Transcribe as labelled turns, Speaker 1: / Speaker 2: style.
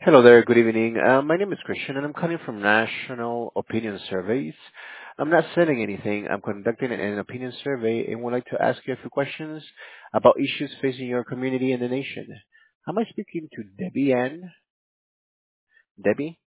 Speaker 1: Hello there. Good evening. My name is Christian, and I'm calling from National Opinion Surveys. I'm not selling anything. I'm conducting an opinion survey and would like to ask you a few questions about issues facing your community and the nation. Am I speaking to Debbie Ann? Debbie?